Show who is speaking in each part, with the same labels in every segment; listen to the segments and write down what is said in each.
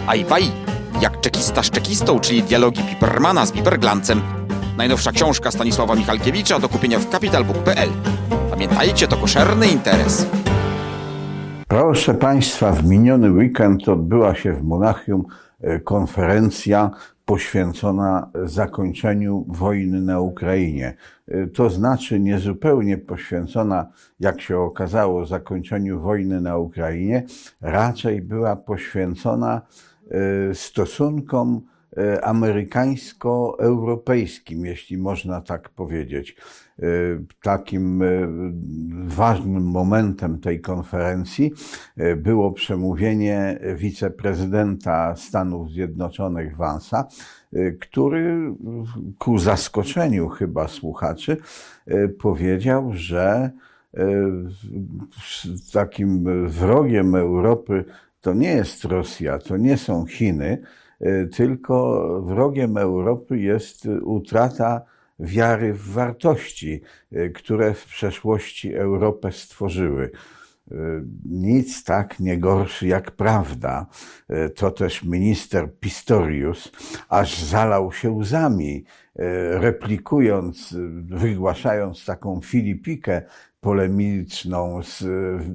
Speaker 1: Ajwaj, jak czekista z czekistą, czyli dialogi Pipermana z Piperglancem. Najnowsza książka Stanisława Michalkiewicza do kupienia w capitalbook.pl. Pamiętajcie, to koszerny interes.
Speaker 2: Proszę Państwa, w miniony weekend odbyła się w Monachium konferencja poświęcona zakończeniu wojny na Ukrainie. To znaczy niezupełnie poświęcona, jak się okazało, zakończeniu wojny na Ukrainie, raczej była poświęcona stosunkom amerykańsko-europejskim, jeśli można tak powiedzieć. Takim ważnym momentem tej konferencji było przemówienie wiceprezydenta Stanów Zjednoczonych Vance'a, który ku zaskoczeniu chyba słuchaczy powiedział, że takim wrogiem Europy to nie jest Rosja, to nie są Chiny, tylko wrogiem Europy jest utrata wiary w wartości, które w przeszłości Europę stworzyły. Nic tak nie gorszy jak prawda. To też minister Pistorius aż zalał się łzami, replikując, wygłaszając taką filipikę polemiczną z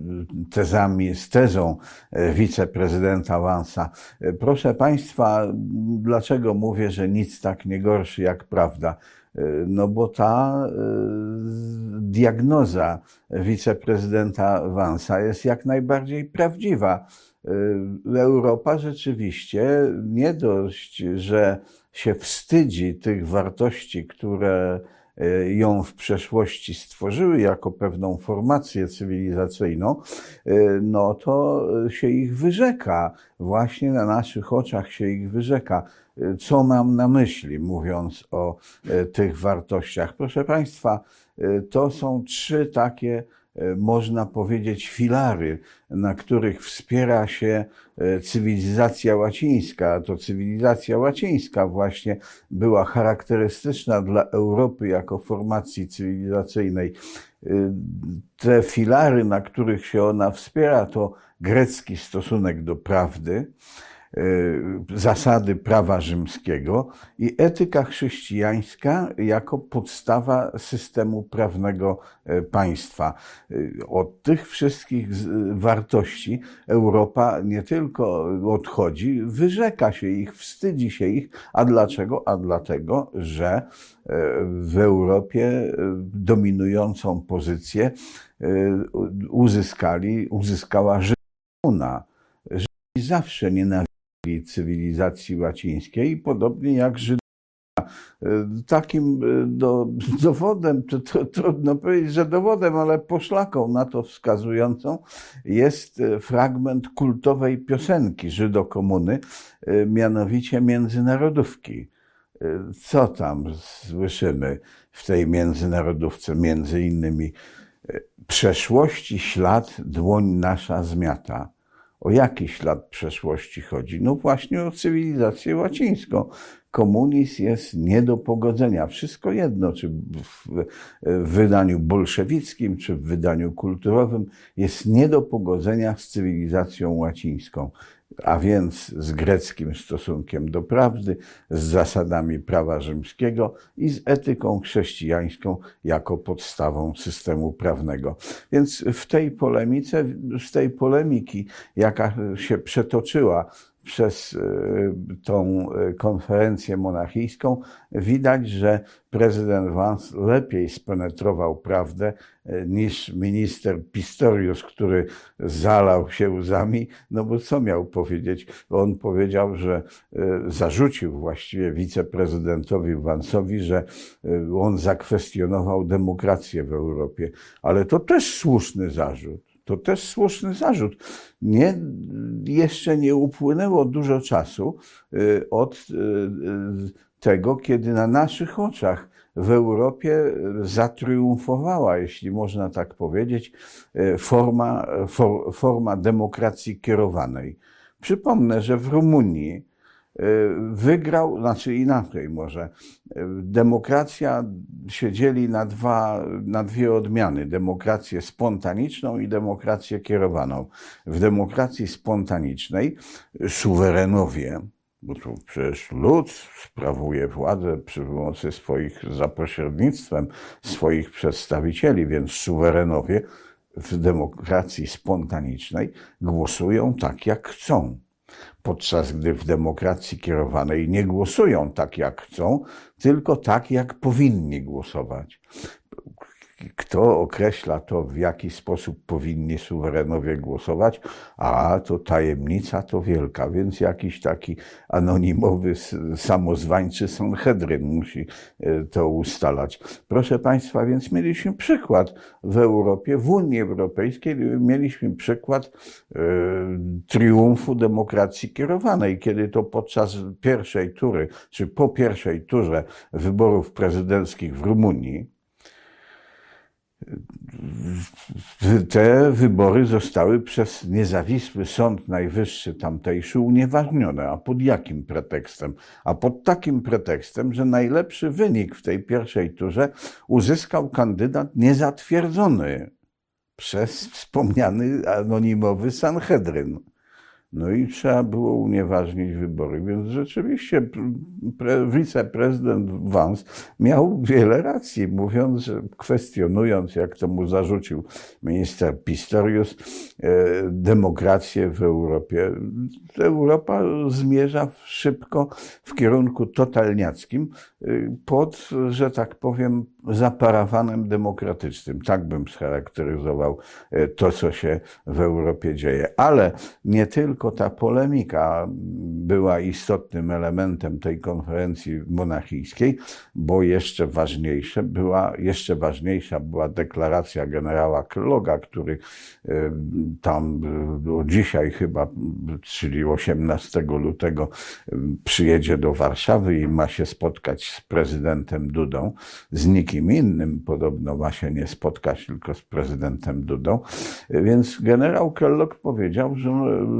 Speaker 2: tezą wiceprezydenta Vance'a. Proszę Państwa, dlaczego mówię, że nic tak nie gorszy jak prawda? No bo ta diagnoza wiceprezydenta Vance'a jest jak najbardziej prawdziwa. Europa rzeczywiście nie dość, że się wstydzi tych wartości, które ją w przeszłości stworzyły jako pewną formację cywilizacyjną, no to się ich wyrzeka. Właśnie na naszych oczach się ich wyrzeka. Co mam na myśli, mówiąc o tych wartościach? Proszę Państwa, to są trzy takie, można powiedzieć, filary, na których wspiera się cywilizacja łacińska. To cywilizacja łacińska właśnie była charakterystyczna dla Europy jako formacji cywilizacyjnej. Te filary, na których się ona wspiera, to grecki stosunek do prawdy, zasady prawa rzymskiego i etyka chrześcijańska jako podstawa systemu prawnego państwa. Od tych wszystkich wartości Europa nie tylko odchodzi, wyrzeka się ich, wstydzi się ich. A dlaczego? A dlatego, że w Europie dominującą pozycję uzyskała Żydowska. Żydzi zawsze nienawidzili cywilizacji łacińskiej, podobnie jak Żydowska. Takim dowodem, to trudno powiedzieć, że dowodem, ale poszlaką na to wskazującą jest fragment kultowej piosenki Żydokomuny, mianowicie Międzynarodówki. Co tam słyszymy w tej międzynarodówce? Między innymi przeszłości ślad dłoń nasza zmiata. O jaki ślad przeszłości chodzi? No właśnie o cywilizację łacińską. Komunizm jest nie do pogodzenia. Wszystko jedno, czy w wydaniu bolszewickim, czy w wydaniu kulturowym, jest nie do pogodzenia z cywilizacją łacińską, a więc z greckim stosunkiem do prawdy, z zasadami prawa rzymskiego i z etyką chrześcijańską jako podstawą systemu prawnego. Więc w tej polemice, z tej polemiki, jaka się przetoczyła przez tą konferencję monachijską, widać, że prezydent Vance lepiej spenetrował prawdę niż minister Pistorius, który zalał się łzami. No bo co miał powiedzieć? On powiedział, że zarzucił właściwie wiceprezydentowi Vance'owi, że on zakwestionował demokrację w Europie. Ale to też słuszny zarzut. To też słuszny zarzut. Jeszcze nie upłynęło dużo czasu od tego, kiedy na naszych oczach w Europie zatriumfowała, jeśli można tak powiedzieć, forma demokracji kierowanej. Przypomnę, że w Rumunii wygrał, znaczy inaczej może, demokracja się dzieli na dwie odmiany, demokrację spontaniczną i demokrację kierowaną. W demokracji spontanicznej suwerenowie, bo tu przecież lud sprawuje władzę przy pomocy za pośrednictwem swoich przedstawicieli, więc suwerenowie w demokracji spontanicznej głosują tak, jak chcą. Podczas gdy w demokracji kierowanej nie głosują tak, jak chcą, tylko tak, jak powinni głosować. Kto określa to, w jaki sposób powinni suwerenowie głosować? A to tajemnica to wielka, więc jakiś taki anonimowy, samozwańczy Sanhedryn musi to ustalać. Proszę Państwa, więc mieliśmy przykład w Europie, w Unii Europejskiej mieliśmy przykład triumfu demokracji kierowanej, kiedy to podczas pierwszej tury, czy po pierwszej turze wyborów prezydenckich w Rumunii, te wybory zostały przez niezawisły Sąd Najwyższy tamtejszy unieważnione. A pod jakim pretekstem? A pod takim pretekstem, że najlepszy wynik w tej pierwszej turze uzyskał kandydat niezatwierdzony przez wspomniany anonimowy Sanhedryn. No i trzeba było unieważnić wybory, więc rzeczywiście wiceprezydent Vance miał wiele racji, mówiąc, że kwestionując, jak to mu zarzucił minister Pistorius, demokrację w Europie. Europa zmierza szybko w kierunku totalniackim pod, że tak powiem, zaparawanem demokratycznym. Tak bym scharakteryzował to, co się w Europie dzieje. Ale nie tylko ta polemika była istotnym elementem tej konferencji monachijskiej, bo jeszcze ważniejsza była deklaracja generała Kelloga, który tam dzisiaj chyba, czyli 18 lutego przyjedzie do Warszawy i ma się spotkać z prezydentem Dudą, z nikim innym podobno ma się nie spotkać, tylko z prezydentem Dudą. Więc generał Kellogg powiedział, że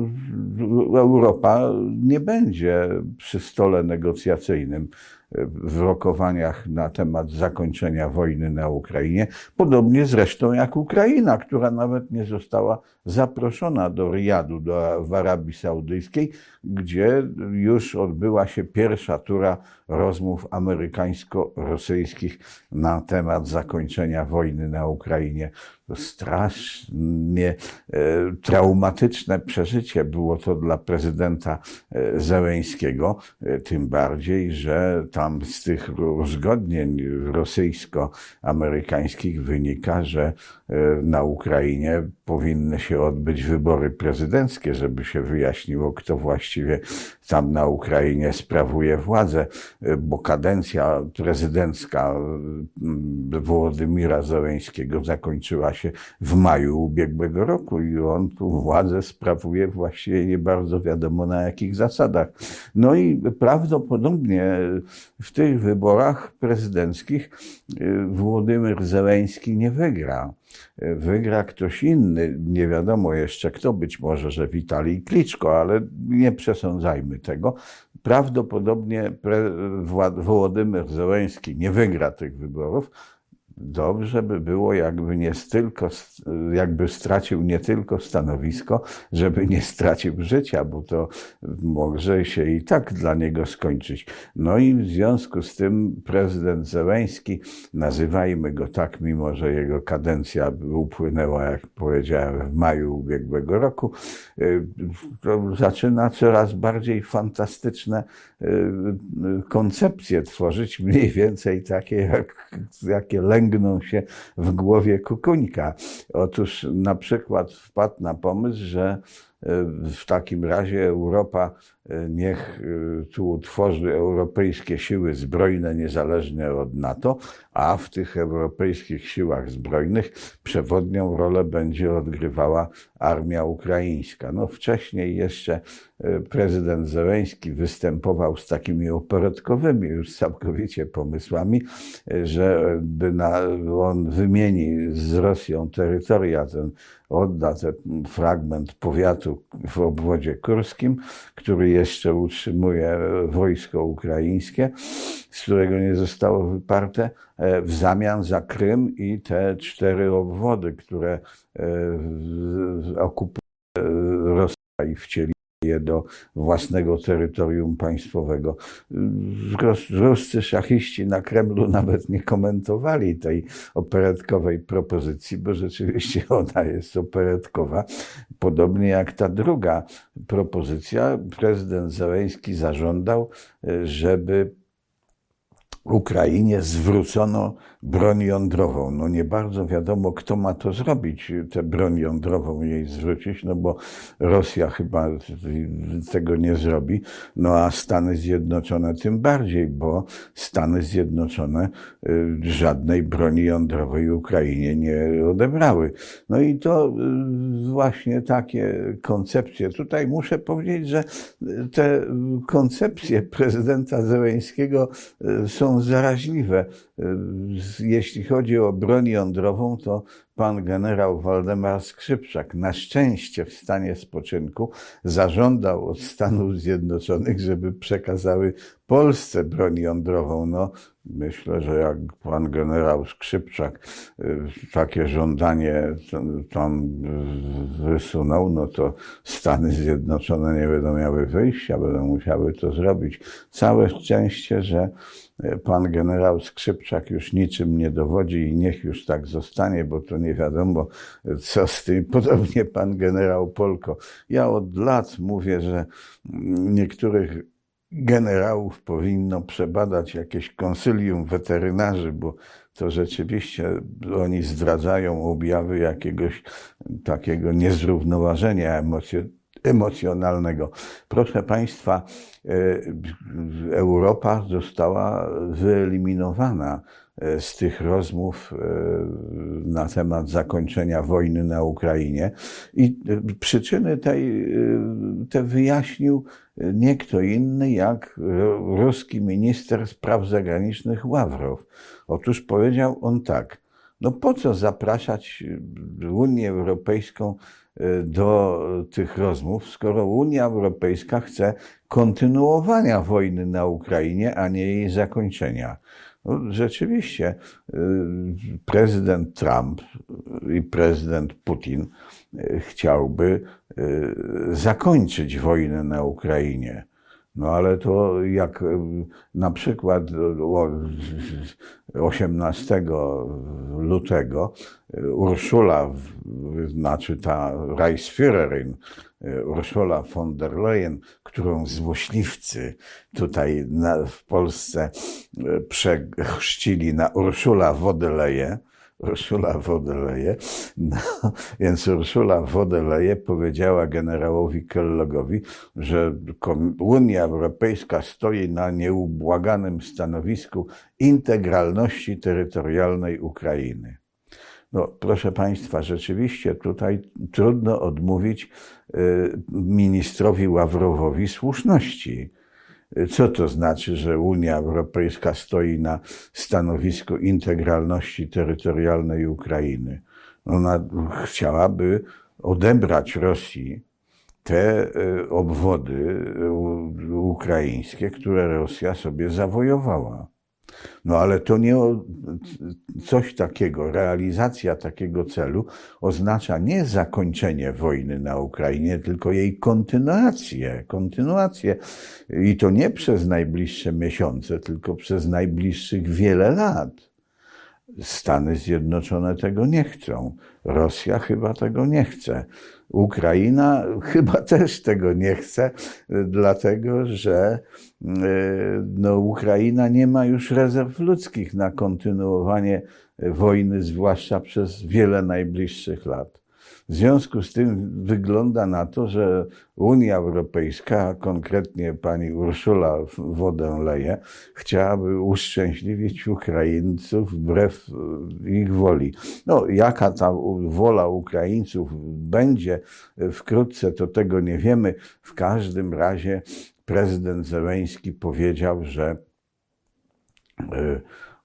Speaker 2: Europa nie będzie przy stole negocjacyjnym w rokowaniach na temat zakończenia wojny na Ukrainie, podobnie zresztą jak Ukraina, która nawet nie została zaproszona do Riyadu, w Arabii Saudyjskiej, gdzie już odbyła się pierwsza tura rozmów amerykańsko-rosyjskich na temat zakończenia wojny na Ukrainie. To strasznie traumatyczne przeżycie było to dla prezydenta Zełeńskiego, tym bardziej, że tam z tych uzgodnień rosyjsko-amerykańskich wynika, że na Ukrainie powinny się odbyć wybory prezydenckie, żeby się wyjaśniło, kto właściwie tam na Ukrainie sprawuje władzę, bo kadencja prezydencka Wołodymyra Zełeńskiego zakończyła się w maju ubiegłego roku i on tu władzę sprawuje właściwie nie bardzo wiadomo na jakich zasadach. No i prawdopodobnie w tych wyborach prezydenckich Wołodymyr Zełeński nie wygra. Wygra ktoś inny, nie wiadomo jeszcze kto, być może, że Witalij Kliczko, ale nie przesądzajmy tego. Prawdopodobnie Wołodymyr Zełenski nie wygra tych wyborów. Dobrze by było, jakby stracił nie tylko stanowisko, żeby nie stracił życia, bo to może się i tak dla niego skończyć. No i w związku z tym prezydent Zełenski, nazywajmy go tak, mimo że jego kadencja upłynęła, jak powiedziałem, w maju ubiegłego roku, to zaczyna coraz bardziej fantastyczne koncepcje tworzyć, mniej więcej takie, jakie lęgną się w głowie Kukuńka. Otóż na przykład wpadł na pomysł, że w takim razie Europa niech tu utworzy europejskie siły zbrojne niezależne od NATO, a w tych europejskich siłach zbrojnych przewodnią rolę będzie odgrywała armia ukraińska. No wcześniej jeszcze prezydent Zełenski występował z takimi operetkowymi już całkowicie pomysłami, że on wymieni z Rosją terytoria, ten odda ten fragment powiatu w obwodzie kurskim, który jeszcze utrzymuje wojsko ukraińskie, z którego nie zostało wyparte, w zamian za Krym i te 4 obwody, które okupuje Rosja i wcieli je do własnego terytorium państwowego. Ruscy szachiści na Kremlu nawet nie komentowali tej operetkowej propozycji, bo rzeczywiście ona jest operetkowa. Podobnie jak ta druga propozycja, prezydent Zełenski zażądał, żeby Ukrainie zwrócono broń jądrową. No nie bardzo wiadomo, kto ma to zrobić, tę broń jądrową jej zwrócić, no bo Rosja chyba tego nie zrobi, no a Stany Zjednoczone tym bardziej, bo Stany Zjednoczone żadnej broni jądrowej Ukrainie nie odebrały. No i to właśnie takie koncepcje. Tutaj muszę powiedzieć, że te koncepcje prezydenta Zełenskiego są zaraźliwe. Jeśli chodzi o broń jądrową, to pan generał Waldemar Skrzypczak, na szczęście w stanie spoczynku, zażądał od Stanów Zjednoczonych, żeby przekazały Polsce broń jądrową. No, myślę, że jak pan generał Skrzypczak takie żądanie tam wysunął, no to Stany Zjednoczone nie będą miały wyjścia, będą musiały to zrobić. Całe szczęście, że pan generał Skrzypczak już niczym nie dowodzi i niech już tak zostanie, bo to nie wiadomo, co z tym. Podobnie pan generał Polko. Ja od lat mówię, że niektórych generałów powinno przebadać jakieś konsylium weterynarzy, bo to rzeczywiście oni zdradzają objawy jakiegoś takiego niezrównoważenia emocjonalnego. Proszę Państwa, Europa została wyeliminowana z tych rozmów na temat zakończenia wojny na Ukrainie i przyczyny te wyjaśnił nie kto inny jak ruski minister spraw zagranicznych Ławrow. Otóż powiedział on tak: no po co zapraszać Unię Europejską do tych rozmów, skoro Unia Europejska chce kontynuowania wojny na Ukrainie, a nie jej zakończenia. No, rzeczywiście prezydent Trump i prezydent Putin chciałby zakończyć wojnę na Ukrainie. No ale to jak na przykład 18 lutego Ursula, znaczy ta Reichsführerin Ursula von der Leyen, którą złośliwcy tutaj w Polsce przechrzcili na Ursula von der Leyen, no, więc Ursula von der Leyen powiedziała generałowi Kellogowi, że Unia Europejska stoi na nieubłaganym stanowisku integralności terytorialnej Ukrainy. No, proszę Państwa, rzeczywiście tutaj trudno odmówić ministrowi Ławrowowi słuszności. Co to znaczy, że Unia Europejska stoi na stanowisku integralności terytorialnej Ukrainy? Ona chciałaby odebrać Rosji te obwody ukraińskie, które Rosja sobie zawojowała. No ale to nie coś takiego, realizacja takiego celu oznacza nie zakończenie wojny na Ukrainie, tylko jej kontynuację. I to nie przez najbliższe miesiące, tylko przez najbliższych wiele lat. Stany Zjednoczone tego nie chcą. Rosja chyba tego nie chce. Ukraina chyba też tego nie chce, dlatego że no, Ukraina nie ma już rezerw ludzkich na kontynuowanie wojny, zwłaszcza przez wiele najbliższych lat. W związku z tym wygląda na to, że Unia Europejska, a konkretnie pani Ursula von der Leyen, chciałaby uszczęśliwić Ukraińców wbrew ich woli. No, jaka ta wola Ukraińców będzie wkrótce, to tego nie wiemy. W każdym razie prezydent Zełenski powiedział, że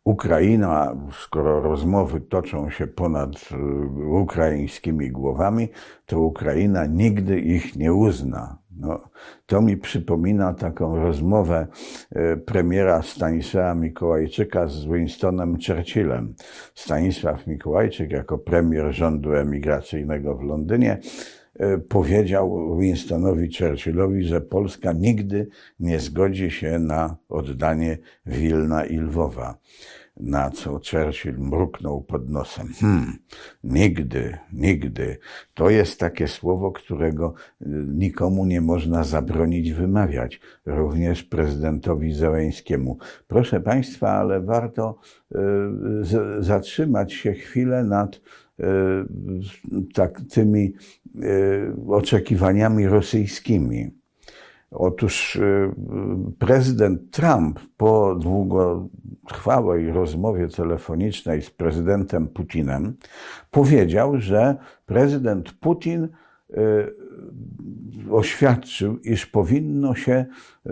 Speaker 2: Ukraina, skoro rozmowy toczą się ponad ukraińskimi głowami, to Ukraina nigdy ich nie uzna. No, to mi przypomina taką rozmowę premiera Stanisława Mikołajczyka z Winstonem Churchillem. Stanisław Mikołajczyk jako premier rządu emigracyjnego w Londynie powiedział Winstonowi Churchillowi, że Polska nigdy nie zgodzi się na oddanie Wilna i Lwowa. Na co Churchill mruknął pod nosem. Nigdy, nigdy. To jest takie słowo, którego nikomu nie można zabronić wymawiać. Również prezydentowi Zełenskiemu. Proszę Państwa, ale warto zatrzymać się chwilę nad tymi oczekiwaniami rosyjskimi. Otóż prezydent Trump po długotrwałej rozmowie telefonicznej z prezydentem Putinem powiedział, że prezydent Putin oświadczył, iż powinno się,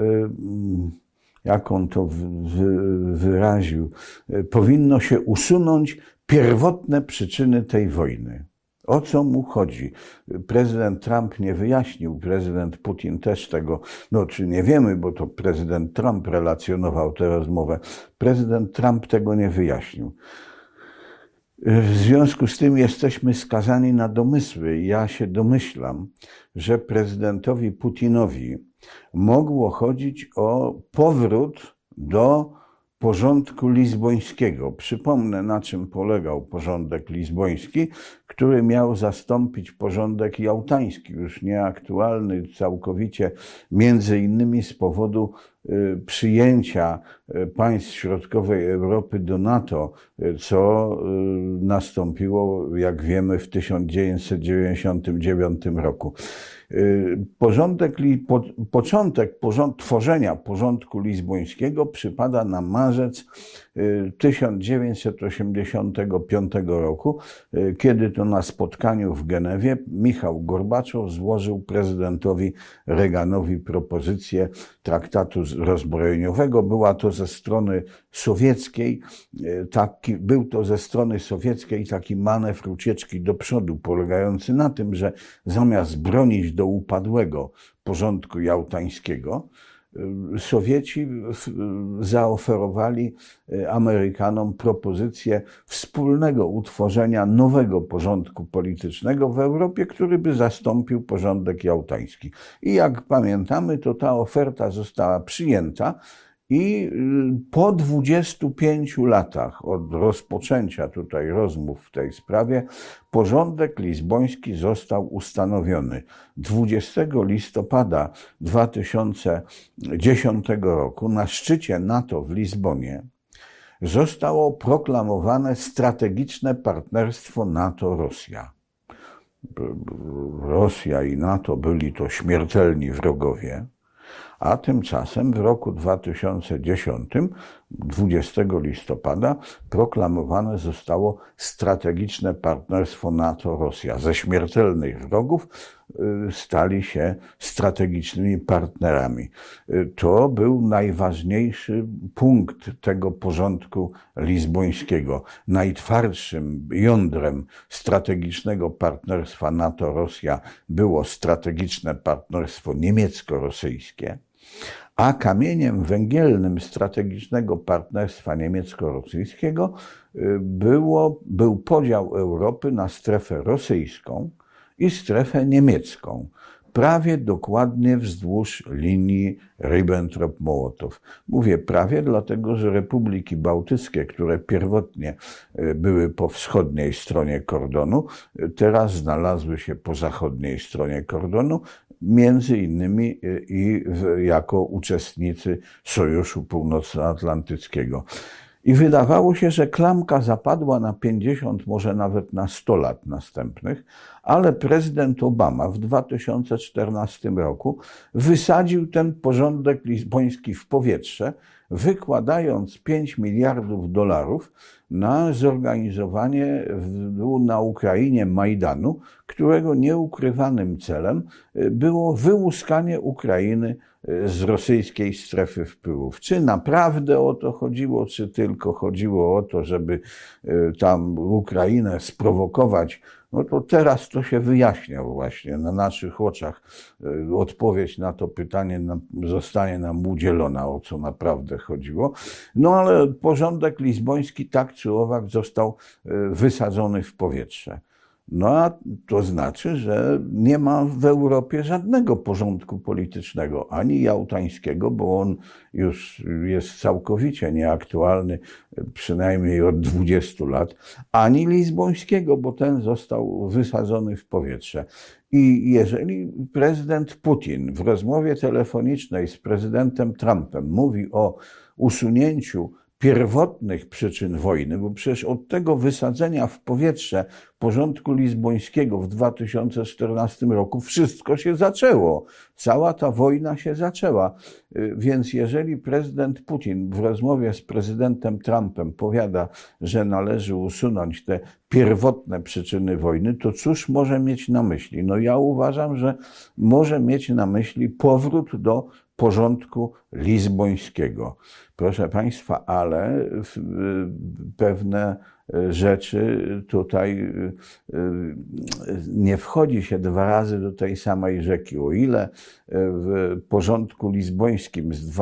Speaker 2: jak on to wyraził, powinno się usunąć pierwotne przyczyny tej wojny. O co mu chodzi? Prezydent Trump nie wyjaśnił, prezydent Putin też tego, czy nie wiemy, bo to prezydent Trump relacjonował tę rozmowę. Prezydent Trump tego nie wyjaśnił. W związku z tym jesteśmy skazani na domysły. Ja się domyślam, że prezydentowi Putinowi mogło chodzić o powrót do porządku lizbońskiego. Przypomnę, na czym polegał porządek lizboński, który miał zastąpić porządek jałtański, już nieaktualny całkowicie, między innymi z powodu przyjęcia państw środkowej Europy do NATO, co nastąpiło, jak wiemy, w 1999 roku. Początek tworzenia porządku lizbońskiego przypada na marzec 1985 roku, kiedy to na spotkaniu w Genewie Michał Gorbaczow złożył prezydentowi Reaganowi propozycję traktatu rozbrojeniowego. Była to ze strony sowieckiej, był to ze strony sowieckiej taki manewr ucieczki do przodu, polegający na tym, że zamiast bronić do upadłego porządku jałtańskiego, Sowieci zaoferowali Amerykanom propozycję wspólnego utworzenia nowego porządku politycznego w Europie, który by zastąpił porządek jałtański. I jak pamiętamy, to ta oferta została przyjęta i po 25 latach od rozpoczęcia tutaj rozmów w tej sprawie porządek lizboński został ustanowiony. 20 listopada 2010 roku na szczycie NATO w Lizbonie zostało proklamowane strategiczne partnerstwo NATO-Rosja. Rosja i NATO byli to śmiertelni wrogowie. A tymczasem w roku 2010, 20 listopada, proklamowane zostało strategiczne partnerstwo NATO-Rosja. Ze śmiertelnych wrogów stali się strategicznymi partnerami. To był najważniejszy punkt tego porządku lizbońskiego. Najtwardszym jądrem strategicznego partnerstwa NATO-Rosja było strategiczne partnerstwo niemiecko-rosyjskie, a kamieniem węgielnym strategicznego partnerstwa niemiecko-rosyjskiego był podział Europy na strefę rosyjską i strefę niemiecką, prawie dokładnie wzdłuż linii Ribbentrop-Mołotow. Mówię prawie, dlatego że republiki bałtyckie, które pierwotnie były po wschodniej stronie kordonu, teraz znalazły się po zachodniej stronie kordonu, między innymi i jako uczestnicy Sojuszu Północnoatlantyckiego. I wydawało się, że klamka zapadła na 50, może nawet na 100 lat następnych, ale prezydent Obama w 2014 roku wysadził ten porządek lizboński w powietrze, wykładając 5 miliardów dolarów na zorganizowanie na Ukrainie Majdanu, którego nieukrywanym celem było wyłuskanie Ukrainy z rosyjskiej strefy wpływów. Czy naprawdę o to chodziło, czy tylko chodziło o to, żeby tam Ukrainę sprowokować? No to teraz to się wyjaśnia właśnie na naszych oczach. Odpowiedź na to pytanie zostanie nam udzielona, o co naprawdę chodziło. No ale porządek lizboński tak czy owak został wysadzony w powietrze. No a to znaczy, że nie ma w Europie żadnego porządku politycznego, ani jałtańskiego, bo on już jest całkowicie nieaktualny, przynajmniej od 20 lat, ani lizbońskiego, bo ten został wysadzony w powietrze. I jeżeli prezydent Putin w rozmowie telefonicznej z prezydentem Trumpem mówi o usunięciu pierwotnych przyczyn wojny, bo przecież od tego wysadzenia w powietrze porządku lizbońskiego w 2014 roku wszystko się zaczęło. Cała ta wojna się zaczęła. Więc jeżeli prezydent Putin w rozmowie z prezydentem Trumpem powiada, że należy usunąć te pierwotne przyczyny wojny, to cóż może mieć na myśli? No ja uważam, że może mieć na myśli powrót do porządku lizbońskiego. Proszę Państwa, ale pewne rzeczy tutaj nie wchodzi się 2 razy do tej samej rzeki. O ile w porządku lizbońskim z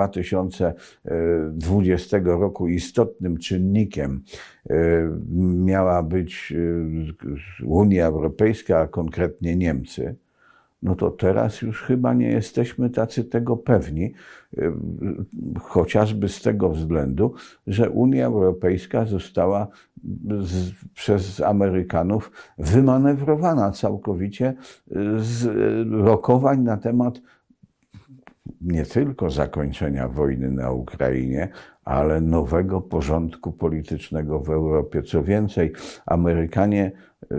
Speaker 2: 2020 roku istotnym czynnikiem miała być Unia Europejska, a konkretnie Niemcy, no to teraz już chyba nie jesteśmy tacy tego pewni, chociażby z tego względu, że Unia Europejska została przez Amerykanów wymanewrowana całkowicie z rokowań na temat nie tylko zakończenia wojny na Ukrainie, ale nowego porządku politycznego w Europie. Co więcej, Amerykanie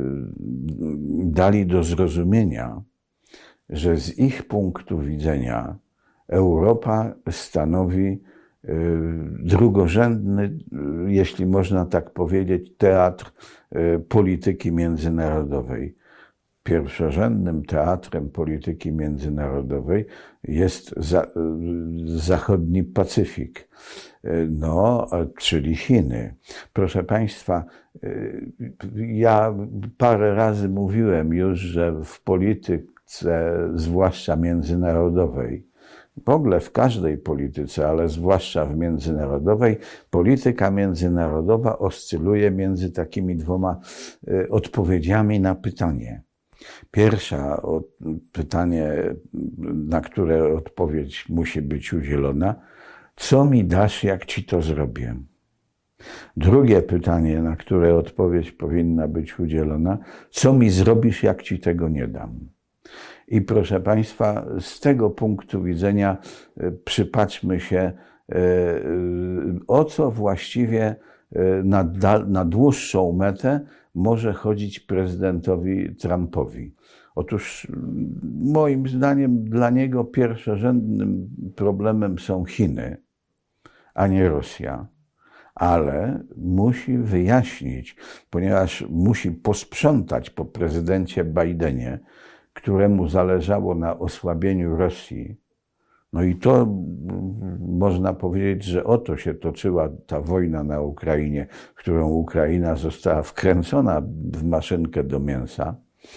Speaker 2: dali do zrozumienia, że z ich punktu widzenia Europa stanowi drugorzędny, jeśli można tak powiedzieć, teatr polityki międzynarodowej. Pierwszorzędnym teatrem polityki międzynarodowej jest zachodni Pacyfik, no, czyli Chiny. Proszę Państwa, ja parę razy mówiłem już, że w polityce, zwłaszcza międzynarodowej, w ogóle w każdej polityce, ale zwłaszcza w międzynarodowej, polityka międzynarodowa oscyluje między takimi 2 odpowiedziami na pytanie. Pierwsza pytanie, na które odpowiedź musi być udzielona: co mi dasz, jak ci to zrobię? Drugie pytanie, na które odpowiedź powinna być udzielona: co mi zrobisz, jak ci tego nie dam? I proszę Państwa, z tego punktu widzenia przypatrzmy się, o co właściwie na dłuższą metę może chodzić prezydentowi Trumpowi. Otóż moim zdaniem dla niego pierwszorzędnym problemem są Chiny, a nie Rosja. Ale musi wyjaśnić, ponieważ musi posprzątać po prezydencie Bidenie, któremu zależało na osłabieniu Rosji. No i to można powiedzieć, że o to się toczyła ta wojna na Ukrainie, w którą Ukraina została wkręcona w maszynkę do mięsa.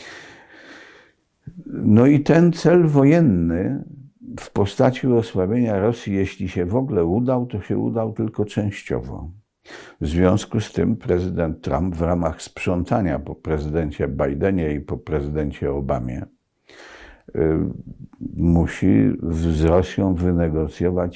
Speaker 2: No i ten cel wojenny w postaci osłabienia Rosji, jeśli się w ogóle udał, to się udał tylko częściowo. W związku z tym prezydent Trump w ramach sprzątania po prezydencie Bidenie i po prezydencie Obamie musi z Rosją wynegocjować,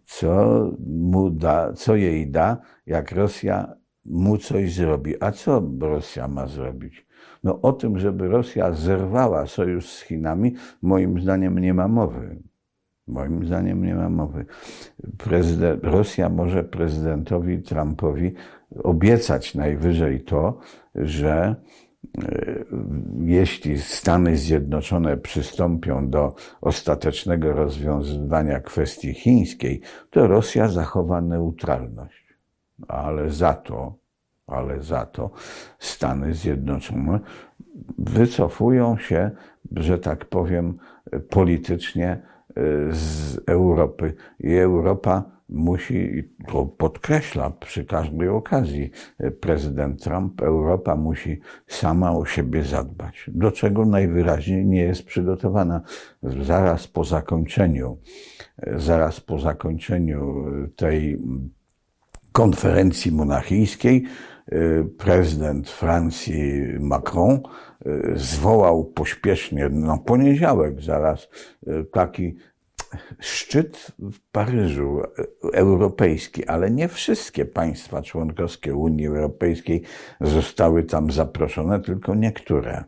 Speaker 2: co jej da, jak Rosja mu coś zrobi. A co Rosja ma zrobić? No o tym, żeby Rosja zerwała sojusz z Chinami, moim zdaniem nie ma mowy. Moim zdaniem nie ma mowy. Rosja może prezydentowi Trumpowi obiecać najwyżej to, że jeśli Stany Zjednoczone przystąpią do ostatecznego rozwiązywania kwestii chińskiej, to Rosja zachowa neutralność. Ale za to Stany Zjednoczone wycofują się, że tak powiem, politycznie z Europy. I Europa musi, to podkreśla przy każdej okazji prezydent Trump, Europa musi sama o siebie zadbać, do czego najwyraźniej nie jest przygotowana. Zaraz po zakończeniu tej konferencji monachijskiej prezydent Francji Macron zwołał pośpiesznie na poniedziałek zaraz taki szczyt w Paryżu europejski, ale nie wszystkie państwa członkowskie Unii Europejskiej zostały tam zaproszone, tylko niektóre.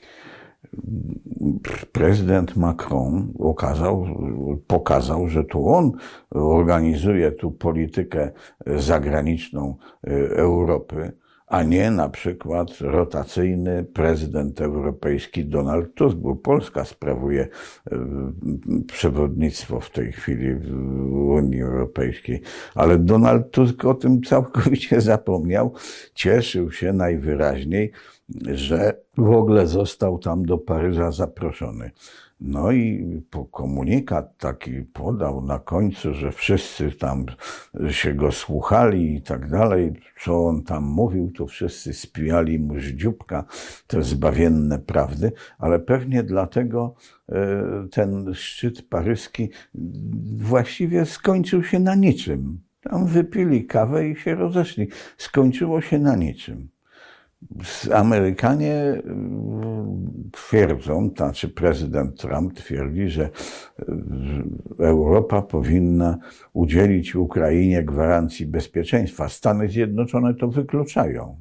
Speaker 2: Prezydent Macron pokazał, że to on organizuje tu politykę zagraniczną Europy, a nie na przykład rotacyjny prezydent europejski Donald Tusk, bo Polska sprawuje przewodnictwo w tej chwili w Unii Europejskiej. Ale Donald Tusk o tym całkowicie zapomniał. Cieszył się najwyraźniej, że w ogóle został tam do Paryża zaproszony. No i komunikat taki podał na końcu, że wszyscy tam się go słuchali i tak dalej. Co on tam mówił, to wszyscy spijali mu z dzióbka te zbawienne prawdy, ale pewnie dlatego ten szczyt paryski właściwie skończył się na niczym. Tam wypili kawę i się rozeszli. Skończyło się na niczym. Amerykanie twierdzą, znaczy prezydent Trump twierdzi, że Europa powinna udzielić Ukrainie gwarancji bezpieczeństwa. Stany Zjednoczone to wykluczają.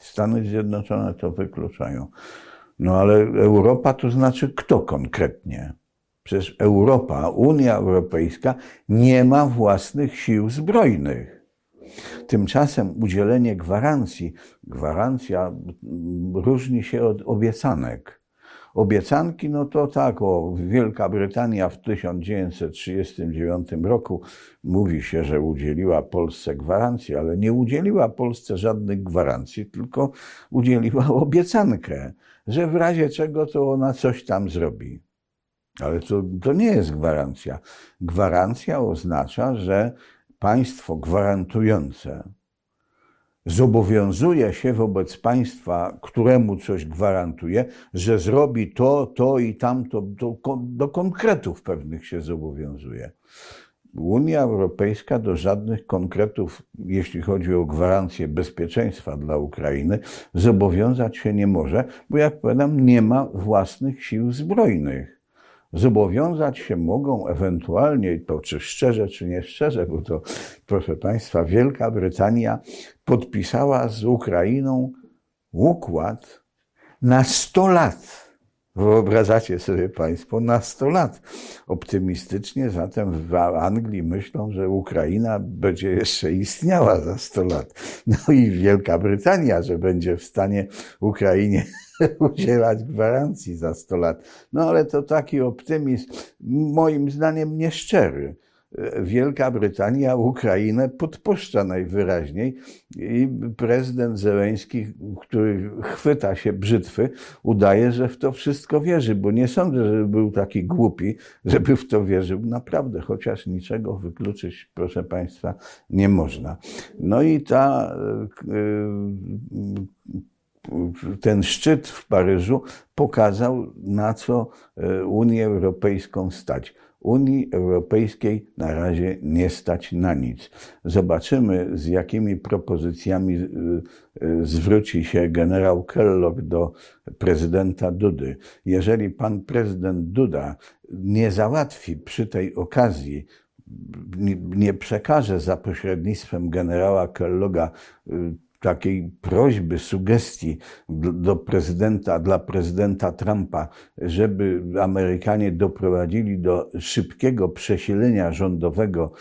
Speaker 2: No ale Europa to znaczy kto konkretnie? Przecież Europa, Unia Europejska nie ma własnych sił zbrojnych. Tymczasem udzielenie gwarancja różni się od obiecanek. Obiecanki, no to tak, Wielka Brytania w 1939 roku mówi się, że udzieliła Polsce gwarancji, ale nie udzieliła Polsce żadnych gwarancji, tylko udzieliła obiecankę, że w razie czego to ona coś tam zrobi. Ale to nie jest gwarancja. Gwarancja oznacza, że państwo gwarantujące zobowiązuje się wobec państwa, któremu coś gwarantuje, że zrobi to i tamto, do konkretów pewnych się zobowiązuje. Unia Europejska do żadnych konkretów, jeśli chodzi o gwarancję bezpieczeństwa dla Ukrainy, zobowiązać się nie może, bo jak powiadam, nie ma własnych sił zbrojnych. Zobowiązać się mogą ewentualnie, to czy szczerze, czy nie szczerze, bo to, proszę Państwa, Wielka Brytania podpisała z Ukrainą układ na 100 lat. Wyobrażacie sobie Państwo, na 100 lat. Optymistycznie zatem w Anglii myślą, że Ukraina będzie jeszcze istniała za 100 lat. No i Wielka Brytania, że będzie w stanie Ukrainie udzielać gwarancji za 100 lat. No ale to taki optymizm, moim zdaniem nieszczery. Wielka Brytania Ukrainę podpuszcza najwyraźniej i prezydent Zełenski, który chwyta się brzytwy, udaje, że w to wszystko wierzy, bo nie sądzę, żeby był taki głupi, żeby w to wierzył naprawdę, chociaż niczego wykluczyć, proszę Państwa, nie można. No i ten szczyt w Paryżu pokazał, na co Unię Europejską stać. Unii Europejskiej na razie nie stać na nic. Zobaczymy, z jakimi propozycjami zwróci się generał Kellogg do prezydenta Dudy. Jeżeli pan prezydent Duda nie załatwi przy tej okazji, nie przekaże za pośrednictwem generała Kellogga takiej prośby, sugestii dla prezydenta Trumpa, żeby Amerykanie doprowadzili do szybkiego przesilenia rządowego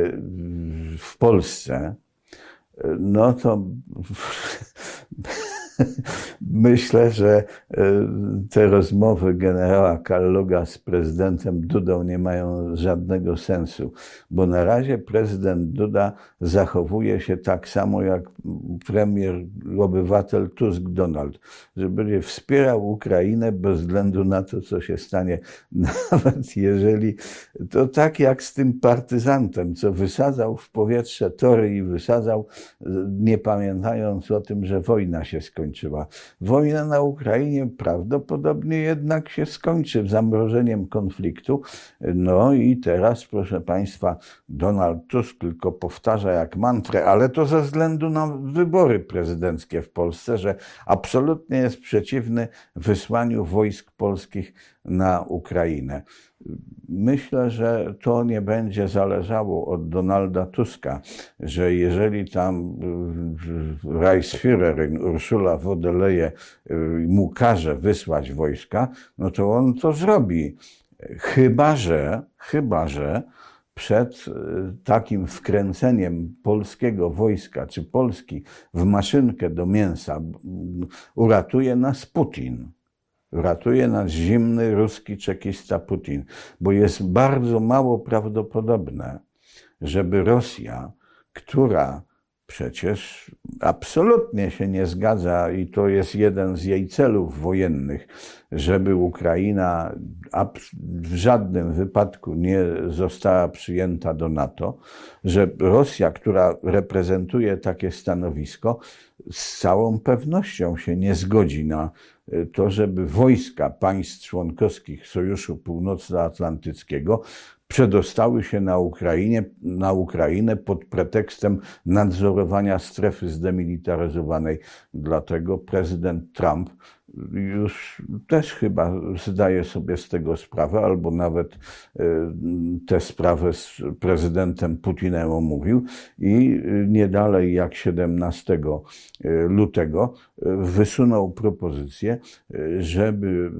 Speaker 2: w Polsce, no to Myślę, że te rozmowy generała Kalloga z prezydentem Dudą nie mają żadnego sensu, bo na razie prezydent Duda zachowuje się tak samo jak premier, obywatel Tusk Donald, że będzie wspierał Ukrainę bez względu na to, co się stanie, nawet jeżeli to tak jak z tym partyzantem, co wysadzał w powietrze tory i wysadzał, nie pamiętając o tym, że wojna się skończyła. Wojna na Ukrainie prawdopodobnie jednak się skończy zamrożeniem konfliktu. No i teraz, proszę Państwa, Donald Tusk tylko powtarza jak mantrę, ale to ze względu na wybory prezydenckie w Polsce, że absolutnie jest przeciwny wysłaniu wojsk polskich na Ukrainę. Myślę, że to nie będzie zależało od Donalda Tuska, że jeżeli tam Reichsführerin Ursula von der Leyen mu każe wysłać wojska, no to on to zrobi. Chyba że przed takim wkręceniem polskiego wojska, czy Polski w maszynkę do mięsa uratuje nas Putin. Ratuje nas zimny ruski czekista Putin, bo jest bardzo mało prawdopodobne, żeby Rosja, która przecież absolutnie się nie zgadza i to jest jeden z jej celów wojennych, żeby Ukraina w żadnym wypadku nie została przyjęta do NATO, że Rosja, która reprezentuje takie stanowisko, z całą pewnością się nie zgodzi na to, żeby wojska państw członkowskich Sojuszu Północnoatlantyckiego przedostały się na Ukrainę pod pretekstem nadzorowania strefy zdemilitaryzowanej. Dlatego prezydent Trump już też chyba zdaje sobie z tego sprawę, albo nawet tę sprawę z prezydentem Putinem omówił i nie dalej jak 17 lutego wysunął propozycję, żeby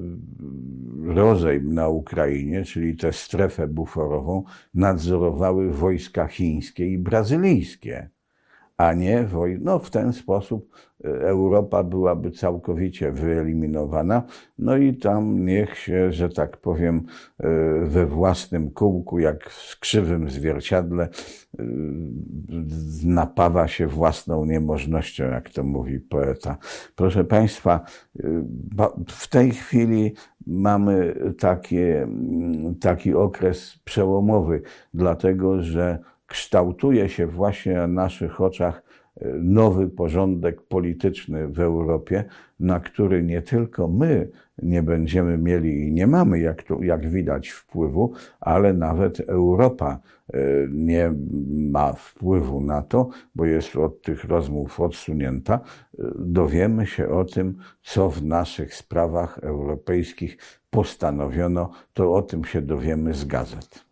Speaker 2: rozejm na Ukrainie, czyli tę strefę buforową, nadzorowały wojska chińskie i brazylijskie, a nie no w ten sposób Europa byłaby całkowicie wyeliminowana, no i tam niech się, że tak powiem, we własnym kółku, jak w krzywym zwierciadle, napawa się własną niemożnością, jak to mówi poeta. Proszę Państwa, w tej chwili mamy taki okres przełomowy, dlatego że kształtuje się właśnie na naszych oczach nowy porządek polityczny w Europie, na który nie tylko my nie będziemy mieli i nie mamy, jak widać, wpływu, ale nawet Europa nie ma wpływu na to, bo jest od tych rozmów odsunięta. Dowiemy się o tym, co w naszych sprawach europejskich postanowiono, to o tym się dowiemy z gazet.